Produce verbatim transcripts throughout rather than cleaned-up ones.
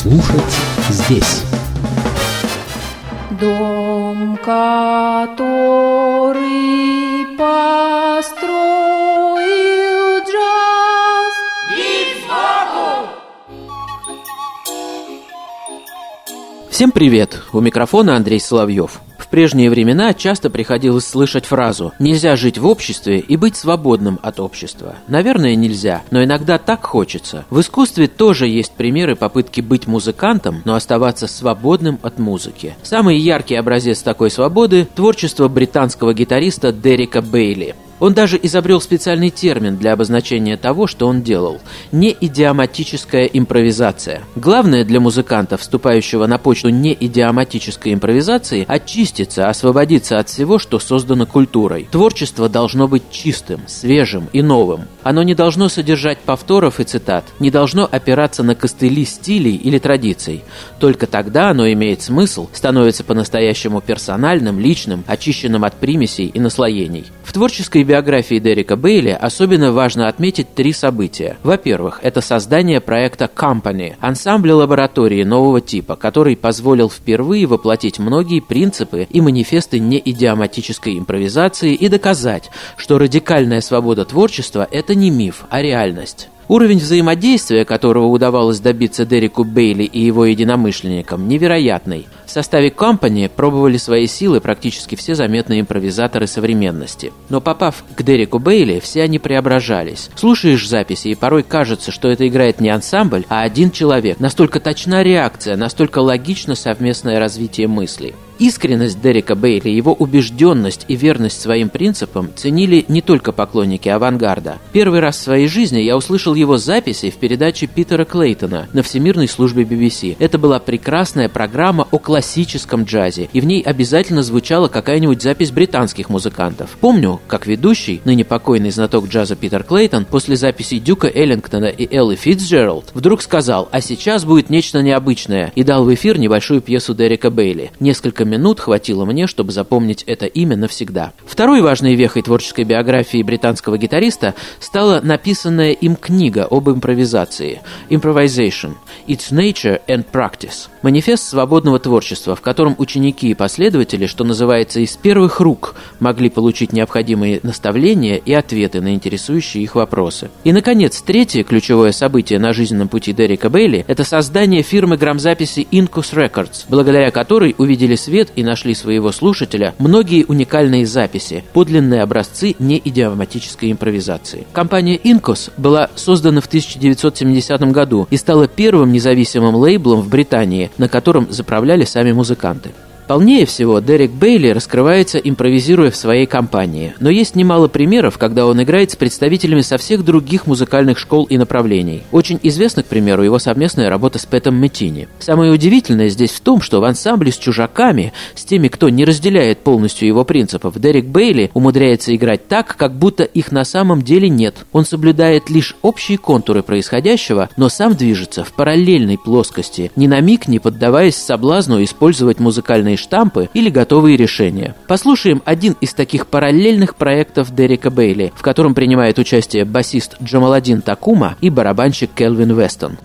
слушать здесь. Дом, который построил джаз, бит сбоку. Всем привет! У микрофона Андрей Соловьев. В прежние времена часто приходилось слышать фразу «нельзя жить в обществе и быть свободным от общества». Наверное, нельзя, но иногда так хочется. В искусстве тоже есть примеры попытки быть музыкантом, но оставаться свободным от музыки. Самый яркий образец такой свободы – творчество британского гитариста Дерека Бейли. Он даже изобрел специальный термин для обозначения того, что он делал – неидиоматическая импровизация. Главное для музыканта, вступающего на почту неидиоматической импровизации, очиститься, освободиться от всего, что создано культурой. Творчество должно быть чистым, свежим и новым. Оно не должно содержать повторов и цитат, не должно опираться на костыли стилей или традиций. Только тогда оно имеет смысл, становится по-настоящему персональным, личным, очищенным от примесей и наслоений. В творческой биографии Дерека Бейли особенно важно отметить три события. Во-первых, это создание проекта Company, ансамбля лаборатории нового типа, который позволил впервые воплотить многие принципы и манифесты неидиоматической импровизации и доказать, что радикальная свобода творчества – это не миф, а реальность. Уровень взаимодействия, которого удавалось добиться Дереку Бейли и его единомышленникам, невероятный. В составе Company пробовали свои силы практически все заметные импровизаторы современности. Но попав к Дереку Бейли, все они преображались. Слушаешь записи, и порой кажется, что это играет не ансамбль, а один человек. Настолько точна реакция, настолько логично совместное развитие мыслей. Искренность Дерека Бейли, его убежденность и верность своим принципам ценили не только поклонники авангарда. Первый раз в своей жизни я услышал его записи в передаче Питера Клейтона на Всемирной службе би би си. Это была прекрасная программа о классическом джазе, и в ней обязательно звучала какая-нибудь запись британских музыкантов. Помню, как ведущий, ныне покойный знаток джаза Питер Клейтон, после записей Дюка Эллингтона и Эллы Фицджеральд вдруг сказал: «А сейчас будет нечто необычное», и дал в эфир небольшую пьесу Дерека Бейли. Несколько минут хватило мне, чтобы запомнить это имя навсегда. Второй важной вехой творческой биографии британского гитариста стала написанная им книга об импровизации «Improvisation. Its Nature and Practice». Манифест свободного творчества, в котором ученики и последователи, что называется, из первых рук могли получить необходимые наставления и ответы на интересующие их вопросы. И, наконец, третье ключевое событие на жизненном пути Дерека Бейли – это создание фирмы грамзаписи Incus Records, благодаря которой увидели свет и нашли своего слушателя многие уникальные записи, подлинные образцы неидиоматической импровизации. Компания Incus была создана в тысяча девятьсот семидесятом году и стала первым независимым лейблом в Британии, на котором заправляли сами музыканты. Полнее всего Дерек Бейли раскрывается, импровизируя в своей компании, но есть немало примеров, когда он играет с представителями со всех других музыкальных школ и направлений. Очень известна, к примеру, его совместная работа с Пэтом Метини. Самое удивительное здесь в том, что в ансамбле с чужаками, с теми, кто не разделяет полностью его принципов, Дерек Бейли умудряется играть так, как будто их на самом деле нет. Он соблюдает лишь общие контуры происходящего, но сам движется в параллельной плоскости, ни на миг не поддаваясь соблазну использовать музыкальные штампы или готовые решения. Послушаем один из таких параллельных проектов Дерека Бейли, в котором принимает участие басист Джамаладдин Такума и барабанщик Келвин Вестон.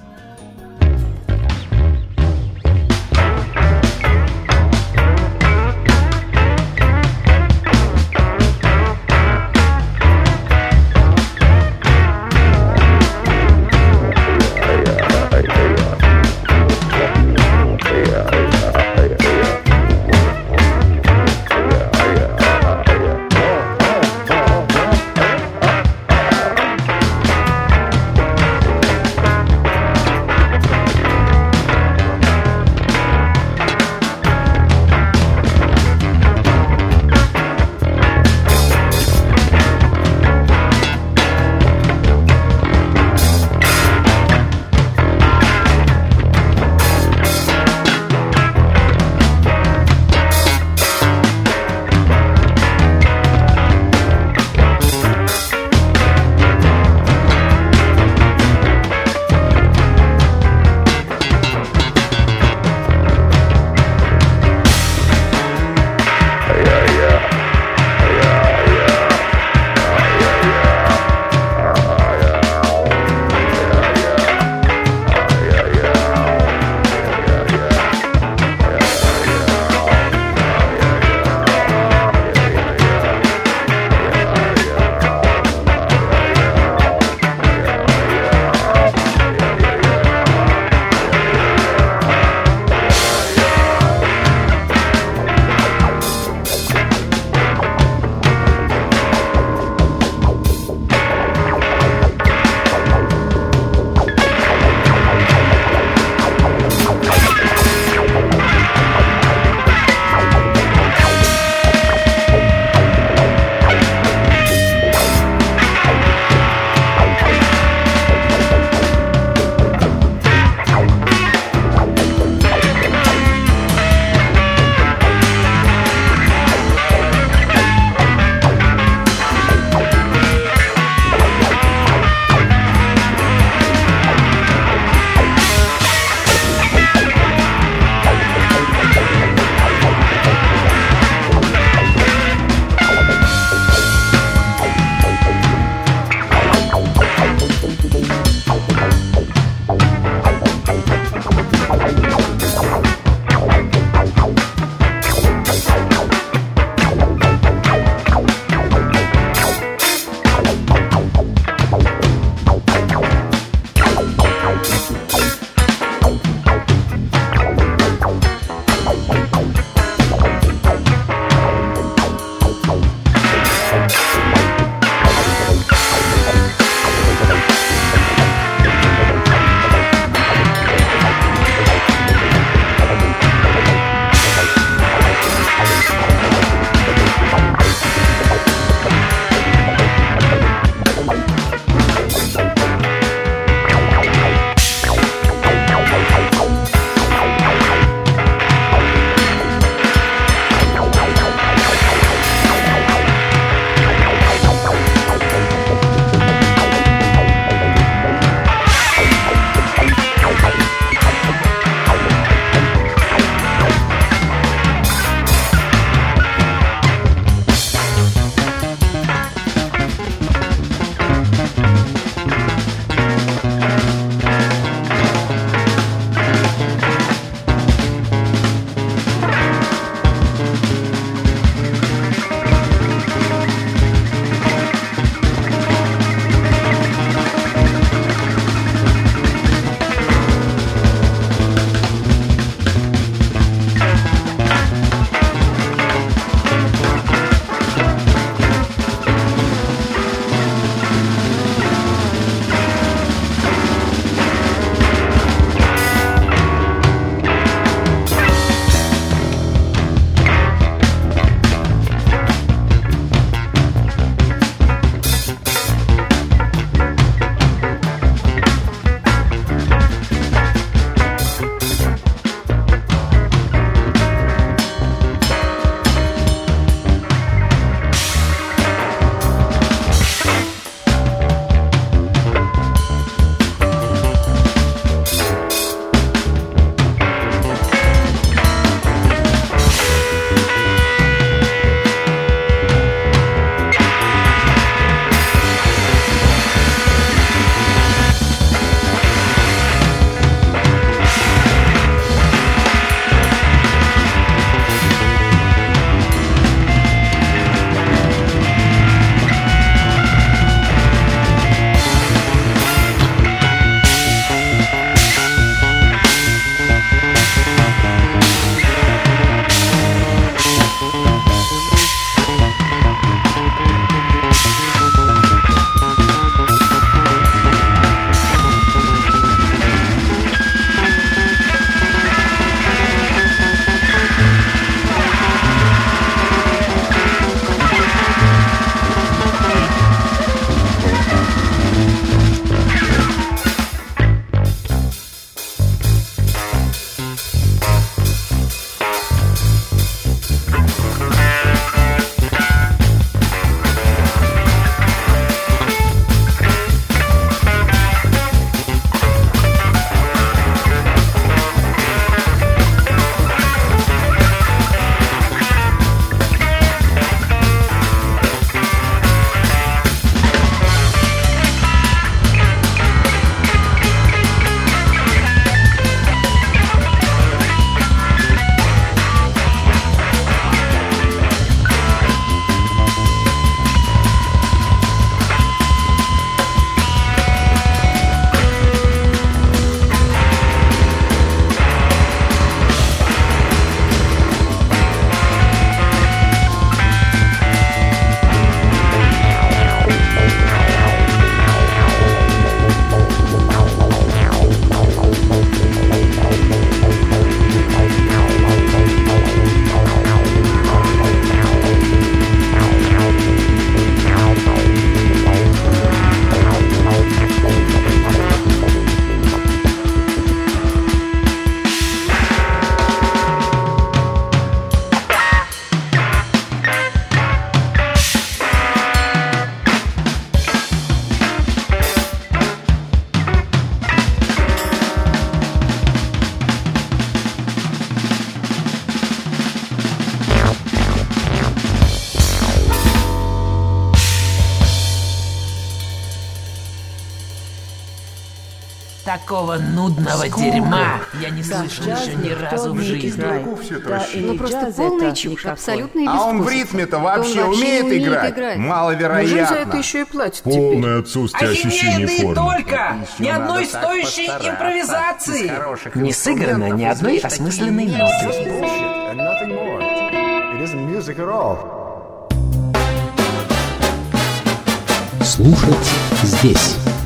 Такого нудного дерьма я не слышал еще ни разу в жизни. Ну просто полная чушь, абсолютно и без А он в вкуса. ритме-то Да он вообще вообще умеет не умеет играть? играть. Маловероятно. Неужели за это еще и платят теперь? Полное отсутствие ощущений формы. только! Ни Еще одной надо так стоящей постараться. импровизации! Из хороших Не сыграно ни инструментов одной извлечь осмысленной такие ноты. bullshit and nothing more. It isn't music at all. Слушать здесь.